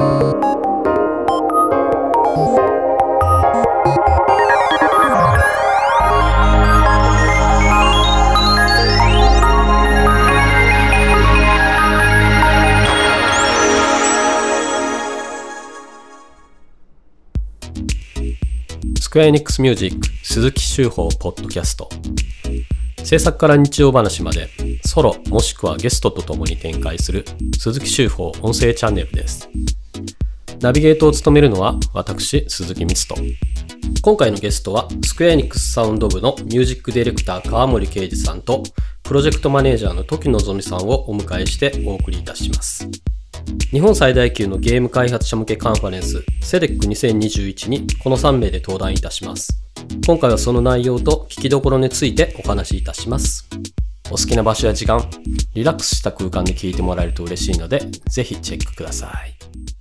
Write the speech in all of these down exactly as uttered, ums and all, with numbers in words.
スクエアエニックスミュージック鈴木秀峰ポッドキャスト。制作から日常話までソロもしくはゲストとともに展開する鈴木秀峰音声チャンネルです。ナビゲートを務めるのは私鈴木光人。今回のゲストはスクエアエニックスサウンド部のミュージックディレクター川森圭司さんとプロジェクトマネージャーの時野ぞみさんをお迎えしてお送りいたします。日本最大級のゲーム開発者向けカンファレンス セデックにせんにじゅういち にこのさん名で登壇いたします。今回はその内容と聞きどころについてお話しいたします。お好きな場所や時間、リラックスした空間で聞いてもらえると嬉しいのでぜひチェックください。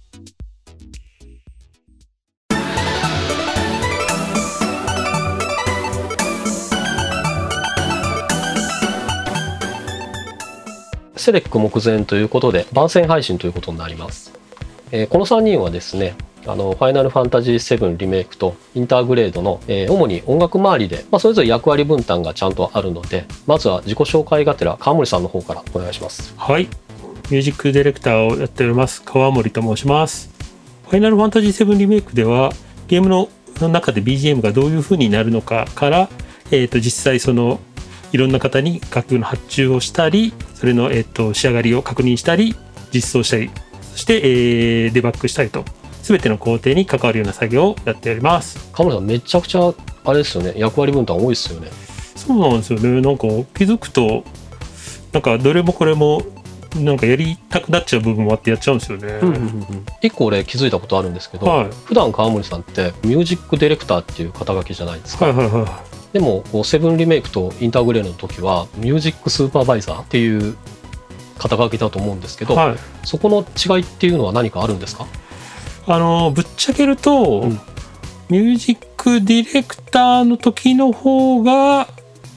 セデック目前ということで番宣配信ということになります。えー、このさんにんはですね、あのファイナルファンタジーセブンリメイクとインターグレードの、えー、主に音楽周りで、まあ、それぞれ役割分担がちゃんとあるので、まずは自己紹介がてら川森さんの方からお願いします。 はい、ミュージックディレクターをやっております川森と申します。ファイナルファンタジーセブンリメイクではゲームの中で ビージーエム がどういう風になるのかから、えー、と実際そのいろんな方に楽曲の発注をしたり、それの、えー、と仕上がりを確認したり実装したり、そして、えー、デバッグしたりと全ての工程に関わるような作業をやっております。 川森さんめちゃくちゃあれですよね、役割分担多いですよね。 そうなんですよね。なんか気づくとなんかどれもこれもなんかやりたくなっちゃう部分もあってやっちゃうんですよね。 うんうんうん、一個俺気づいたことあるんですけど、 はい、 普段川森さんってミュージックディレクターっていう肩書きじゃないですか。 はいはいはい。 でもセブンリメイクとインターグレードの時はミュージックスーパーバイザーっていう肩書きだと思うんですけど、はい、そこの違いっていうのは何かあるんですか？ あのぶっちゃけると、うん、ミュージックディレクターの時の方が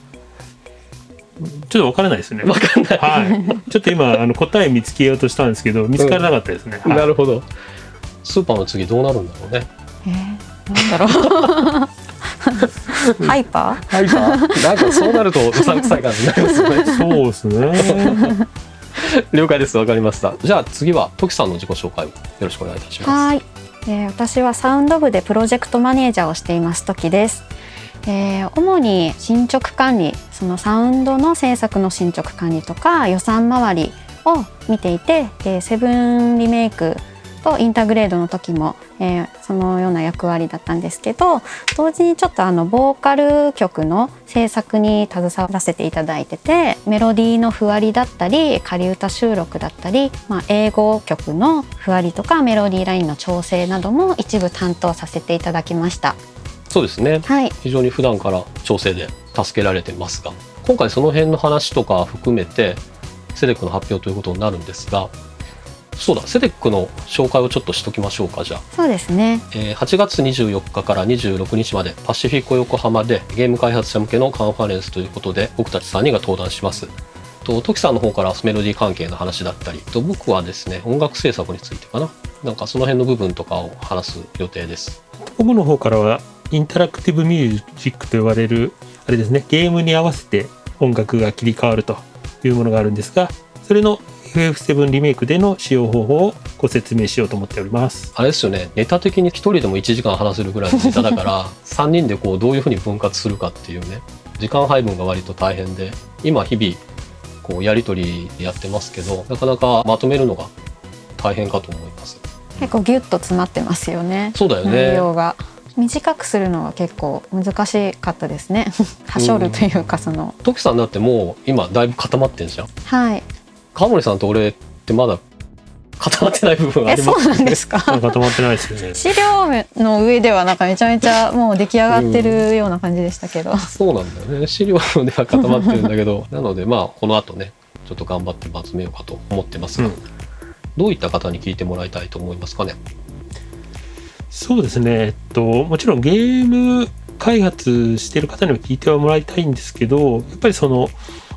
ちょっと分からないですね。 分かんない、 はい、ちょっと今あの答え見つけようとしたんですけど見つからなかったですね。 うん、はい、なるほど。スーパーの次どうなるんだろうね。 えー、なんだろうハイパーハイパーなんかそうなるとうさんくさい感じになりますよね。 そうですね了解です。わかりました。じゃあ次はトキさんの自己紹介をよろしくお願いいたします。 はい、えー、私はサウンド部でプロジェクトマネージャーをしていますトキです。えー、主に進捗管理、そのサウンドの制作の進捗管理とか予算回りを見ていて、えー、セブンリメイクとインターグレードの時も、えー、そのような役割だったんですけど、同時にちょっとあのボーカル曲の制作に携わらせていただいてて、メロディーの譜割りだったり仮歌収録だったり、まあ、英語曲の譜割りとかメロディーラインの調整なども一部担当させていただきました。 そうですね、 はい、 非常に普段から調整で助けられてますが、今回その辺の話とか含めてセデックの発表ということになるんですが、そうだ、セデックの紹介をちょっとしときましょうか。じゃあそうですね、 えー、はちがつにじゅうよっかからにじゅうろくにちまでパシフィコ横浜でゲーム開発者向けのカンファレンスということで僕たちさんにんが登壇します。とトキさんの方からメロディー関係の話だったりと、僕はですね音楽制作についてかな、なんかその辺の部分とかを話す予定です。 僕の方からはインタラクティブミュージックと呼ばれるあれですね、ゲームに合わせて音楽が切り替わるというものがあるんですが、それの エフエフセブン リメイクでの使用方法をご説明しようと思っております。 あれですよね、ネタ的に一人でもいちじかん話せるぐらいのネタだからさんにんでこうどういうふうに分割するかっていうね、時間配分が割と大変で、今日々こうやり取りやってますけど、なかなかまとめるのが大変かと思います。 結構ギュッと詰まってますよね。 そうだよね、 内容が短くするのは結構難しかったですねはしょるというか、そのトキさんだってもう今だいぶ固まってんじゃん。 はい、 川森さんと俺ってまだ固まってない部分がありますね。 え、そうなんですか固まってないですよね。 資料の上ではなんかめちゃめちゃもう出来上がってるような感じでしたけど、うん、 そうなんだよね、資料では固まってるんだけどなのでまあこの後ねちょっと頑張ってまとめようかと思ってますが、うん、どういった方に聞いてもらいたいと思いますかね。 そうですね、えっと、もちろんゲーム開発してる方にも聞いてはもらいたいんですけど、やっぱりその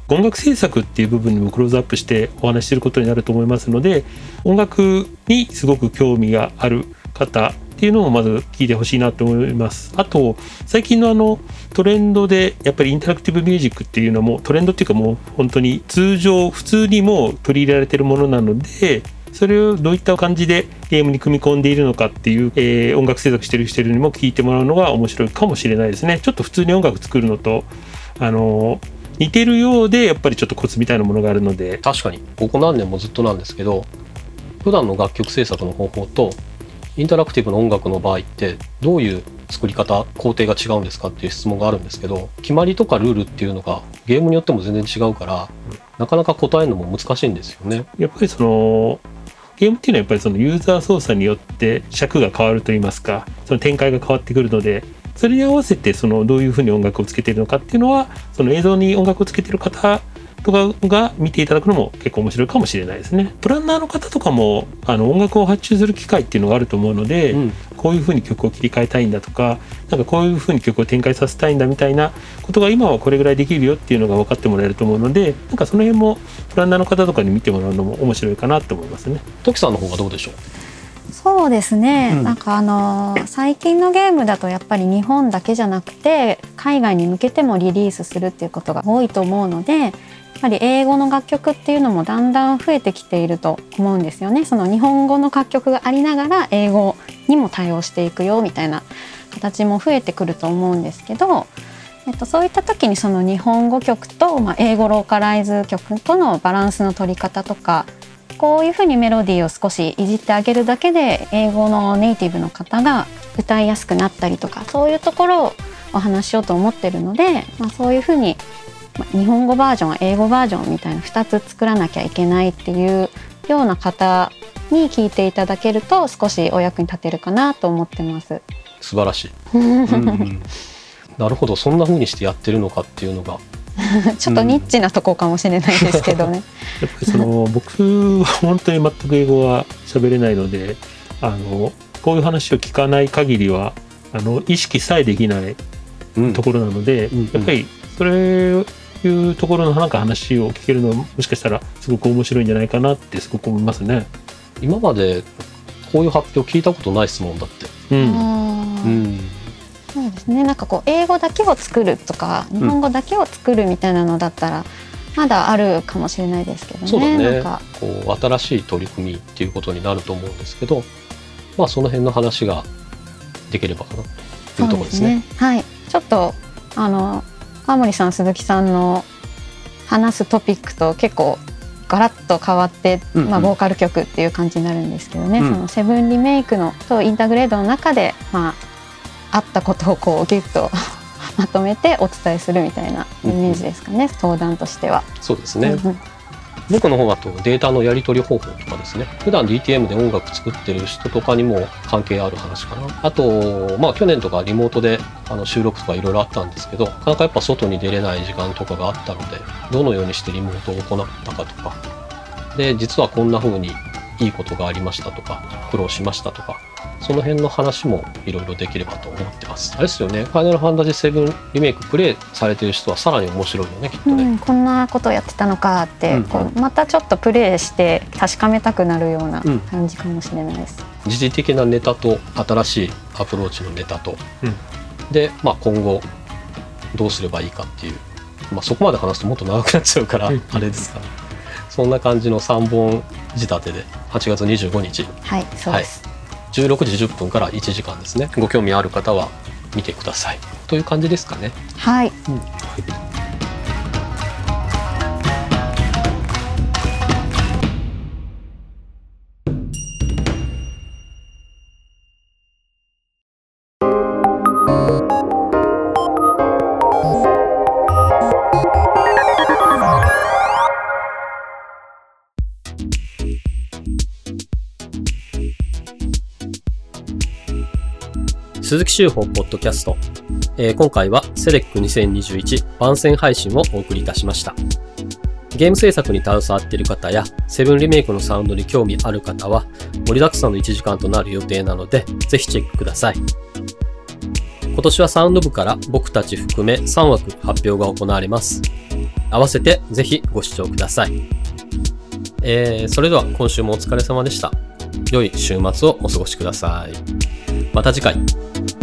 音楽制作っていう部分にもクローズアップしてお話しすることになると思いますので、音楽にすごく興味がある方っていうのもまず聞いてほしいなと思います。あと最近のあのトレンドでやっぱりインタラクティブミュージックっていうのもトレンドっていうかもう本当に通常普通にも取り入れられているものなので、それをどういった感じでゲームに組み込んでいるのかっていう、えー、音楽制作してる人にも聞いてもらうのが面白いかもしれないですね。ちょっと普通に音楽作るのとあの似てるようでやっぱりちょっとコツみたいなものがあるので。 確かにここ何年もずっとなんですけど、普段の楽曲制作の方法とインタラクティブの音楽の場合ってどういう作り方工程が違うんですかっていう質問があるんですけど、決まりとかルールっていうのがゲームによっても全然違うから、うん、なかなか答えるのも難しいんですよね。 やっぱりそのゲームっていうのはやっぱりそのユーザー操作によって尺が変わるといいますか、その展開が変わってくるので、それに合わせてそのどういうふうに音楽をつけているのかっていうのは、その映像に音楽をつけている方とかが見ていただくのも結構面白いかもしれないですね。プランナーの方とかもあの音楽を発注する機会っていうのがあると思うので、うん、こういうふうに曲を切り替えたいんだとか、なんかこういうふうに曲を展開させたいんだみたいなことが今はこれぐらいできるよっていうのが分かってもらえると思うので、なんかその辺もプランナーの方とかに見てもらうのも面白いかなと思いますね。 トキさんの方がどうでしょう？ そうですね、 うん、 なんかあの最近のゲームだとやっぱり日本だけじゃなくて海外に向けてもリリースするっていうことが多いと思うので、やっぱり英語の楽曲っていうのもだんだん増えてきていると思うんですよね。その日本語の楽曲がありながら英語にも対応していくよみたいな形も増えてくると思うんですけど、えっと、そういった時にその日本語曲と、まあ、英語ローカライズ曲とのバランスの取り方とか、こういうふうにメロディーを少しいじってあげるだけで英語のネイティブの方が歌いやすくなったりとか、そういうところをお話ししようと思ってるので、まあ、そういうふうに日本語バージョン英語バージョンみたいなふたつ作らなきゃいけないっていうような方に聞いていただけると少しお役に立てるかなと思ってます。 素晴らしい、うんうん、なるほど、そんな風にしてやってるのかっていうのがちょっとニッチなとこかもしれないですけどね、 うん、やっぱりその僕は本当に全く英語は喋れないので、あのこういう話を聞かない限りはあの意識さえできないところなので、うんうんうん、やっぱりそれいうところのなんか話を聞けるのはもしかしたらすごく面白いんじゃないかなってすごく思いますね。 今までこういう発表聞いたことない質問だって、うんうん、 そうですね、なんかこう英語だけを作るとか日本語だけを作るみたいなのだったらまだあるかもしれないですけどね。 そうだね、 なんかこう新しい取り組みっていうことになると思うんですけど、まあその辺の話ができればかなというところですね。 そうですね、はい、ちょっとあの川森さん鈴木さんの話すトピックと結構ガラッと変わって、うんうん、まあ、ボーカル曲っていう感じになるんですけどね、うん、そのセブンリメイクのとインタグレードの中で、まあ、あったことをこうギュッとまとめてお伝えするみたいなイメージですかね、うんうん、登壇としては。 そうですね、 うんうん、 僕の方だとデータのやり取り方法とかですね、普段 ディーティーエム で音楽作ってる人とかにも関係ある話かな。あと、まあ、去年とかリモートであの収録とかいろいろあったんですけど、なかなかやっぱ外に出れない時間とかがあったので、どのようにしてリモートを行ったかとかで、実はこんな風にいいことがありましたとか苦労しましたとか、その辺の話もいろいろできればと思ってます。あれですよね、ファイナルファンタジーセブンリメイクプレイされてる人はさらに面白いよね、きっとね、うん、こんなことをやってたのかって、うんうん、こうまたちょっとプレイして確かめたくなるような感じかもしれないです、 うん、時事的なネタと新しいアプローチのネタと、うん、で、まあ、今後どうすればいいかっていう、まあ、そこまで話すともっと長くなっちゃうからあれですから、そんな感じのさんぼん仕立てではちがつにじゅうごにち、 はいそうです、 はい、じゅうろくじじゅっぷんからいちじかんですね。ご興味ある方は見てくださいという感じですかね。 はい、うん、はい。 鈴木修法ポッドキャスト、えー、今回はセレックにせんにじゅういち番宣配信をお送りいたしました。ゲーム制作に携わっている方やセブンリメイクのサウンドに興味ある方は盛りだくさんのいちじかんとなる予定なので、ぜひチェックください。今年はサウンド部から僕たち含めさんわく発表が行われます。 合わせてぜひご視聴ください。えー、それでは今週もお疲れ様でした。良い週末をお過ごしください。また次回。